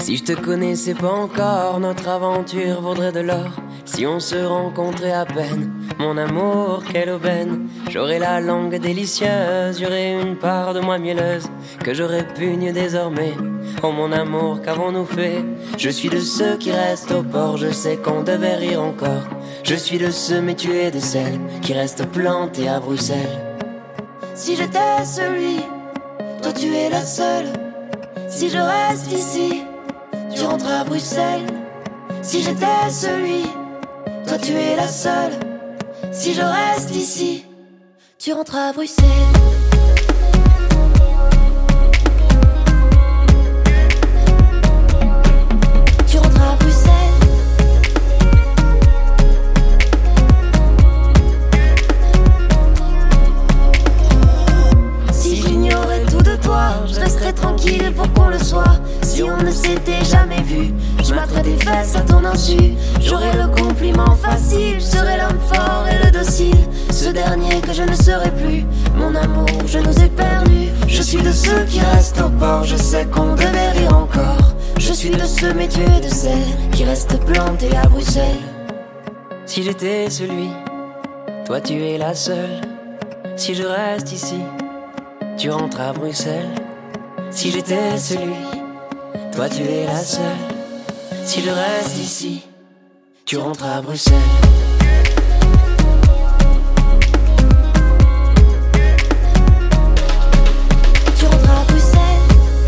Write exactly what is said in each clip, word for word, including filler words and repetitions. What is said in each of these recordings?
Si je te connaissais pas encore, notre aventure vaudrait de l'or. Si on se rencontrait à peine, mon amour, quelle aubaine. J'aurais la langue délicieuse, j'aurais une part de moi mielleuse que je répugne désormais. Oh mon amour, qu'avons-nous fait? Je suis de ceux qui restent au port, je sais qu'on devait rire encore. Je suis de ceux, mais tu es de celles qui restent plantées à Bruxelles. Si j'étais celui, toi tu es la seule. Si je reste ici, tu rentres à Bruxelles. Si j'étais celui, toi tu es la seule. Si je reste ici, tu rentres à Bruxelles. Je resterai tranquille pour qu'on le soit. Si on ne s'était jamais vu, je m'attrape des fesses à ton insu. J'aurai le compliment facile, je serai l'homme fort et le docile. Ce dernier que je ne serai plus, mon amour, je nous ai perdus. Je suis de ceux qui restent au port, je sais qu'on devait rire encore. Je suis de ceux, mais tu es de celles qui restent plantées à Bruxelles. Si j'étais celui, toi tu es la seule. Si je reste ici, tu rentres à Bruxelles. Si j'étais celui, toi tu es la seule. Si je reste ici, tu rentres à Bruxelles. Tu rentres à Bruxelles.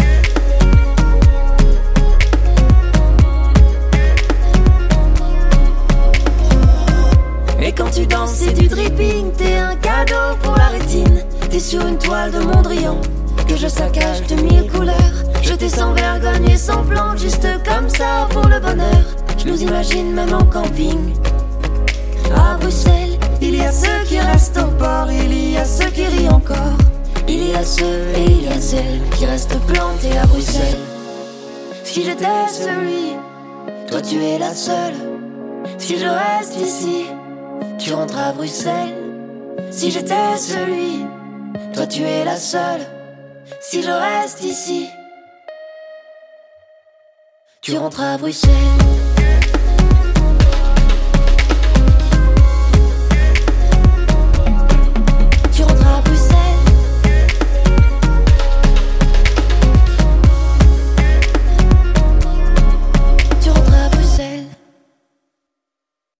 Et quand tu danses c'est du dripping, t'es un cadeau pour la rétine. T'es sur une toile de Mondrian que je saccage de mille couleurs. Je t'ai sans vergogne et sans plan, juste comme ça pour le bonheur. Je nous imagine même en camping à Bruxelles. Il y a ceux qui restent au port, il y a ceux qui rient encore. Il y a ceux et il y a celles qui restent plantés à Bruxelles. Si j'étais celui, toi tu es la seule. Si je reste ici, tu rentres à Bruxelles. Si j'étais celui, toi tu es la seule. Si je reste ici, tu rentres à Bruxelles.